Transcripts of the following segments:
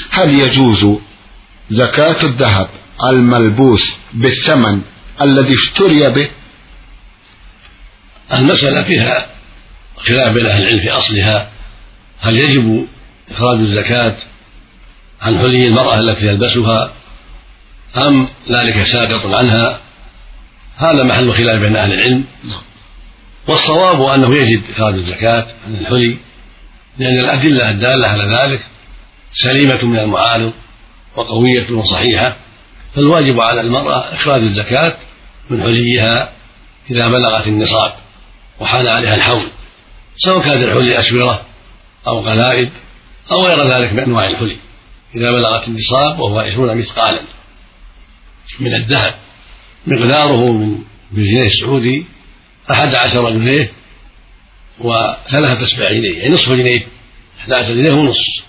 هل يجوز زكاة الذهب الملبوس بالثمن الذي اشتري به؟ المسألة فيها خلاف بين أهل العلم في أصلها، هل يجب إخراج الزكاة عن حلي المرأة التي يلبسها أم ذلك ساقط عنها؟ هذا محل خلاف بين أهل العلم، والصواب أنه يجب إخراج الزكاة عن الحلي، لأن الأدلة الدالة على ذلك سليمة من المعارض وقوية وصحيحة، فالواجب على المرأة إخراج الزكاة من حليها إذا بلغت النصاب وحال عليها الحول، سواء كانت الحلي أسورة أو قلائد أو غير ذلك من أنواع الحلي، إذا بلغت النصاب وهو 20 مثقالا من الذهب مقداره بالجنيه السعودي 11 جنيه و3 أسباعينيه، يعني نصف جنيه، 11 جنيه ونصف،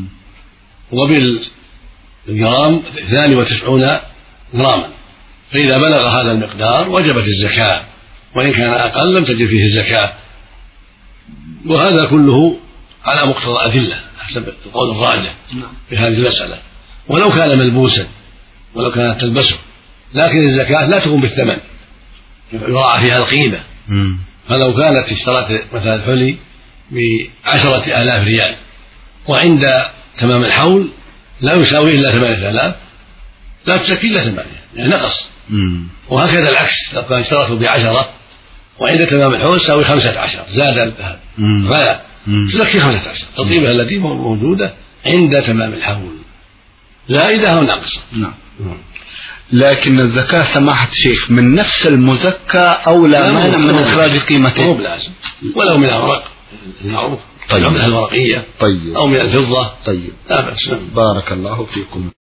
وبالجرام 92 جراما، فإذا بلغ هذا المقدار وجبت الزكاة، وإن كان أقل لم تجب فيه الزكاة. وهذا كله على مقتضى أدلة حسب القول الراجح في هذه المسألة، ولو كان ملبوسا ولو كانت تلبسه، لكن الزكاة لا تكون بالثمن، يراعى فيها القيمة. فلو كانت اشترت مثلا الحلي ب10,000 ريال وعند تمام الحول لا يساوي إلا 8,000، لا تزكي إلا 8، يعني نقص. وهكذا العكس، لو كان اشترته ب10 وعند تمام الحول يساوي 15 زاد الذهب فلا تزكي 15 القيمة التي موجودة عند تمام الحول زائدة أو ناقصة. لكن الزكاة سماحة الشيخ من نفس المزكى أو لا مانع من إخراج قيمته؟ مو بلازم، ولو من الأوراق المعروف، طيب، من الورقية، طيب، أو من الفضة، طيب، لا بأس. بارك الله فيكم.